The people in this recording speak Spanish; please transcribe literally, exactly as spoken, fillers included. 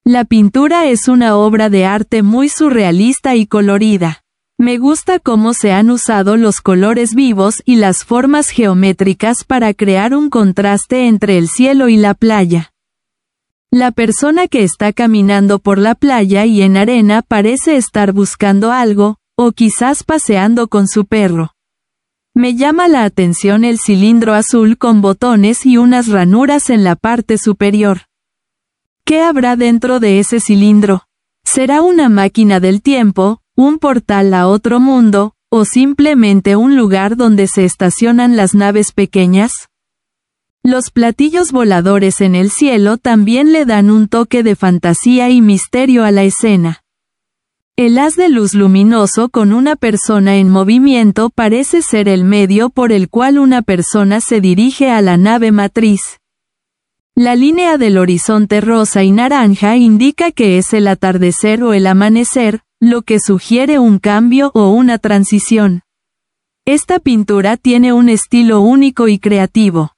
La pintura es una obra de arte muy surrealista y colorida. Me gusta cómo se han usado los colores vivos y las formas geométricas para crear un contraste entre el cielo y la playa. La persona que está caminando por la playa y en arena parece estar buscando algo, o quizás paseando con su perro. Me llama la atención el cilindro azul con botones y unas ranuras en la parte superior. ¿Qué habrá dentro de ese cilindro? ¿Será una máquina del tiempo, un portal a otro mundo, o simplemente un lugar donde se estacionan las naves pequeñas? Los platillos voladores en el cielo también le dan un toque de fantasía y misterio a la escena. El haz de luz luminoso con una persona en movimiento parece ser el medio por el cual una persona se dirige a la nave matriz. La línea del horizonte rosa y naranja indica que es el atardecer o el amanecer, lo que sugiere un cambio o una transición. Esta pintura tiene un estilo único y creativo.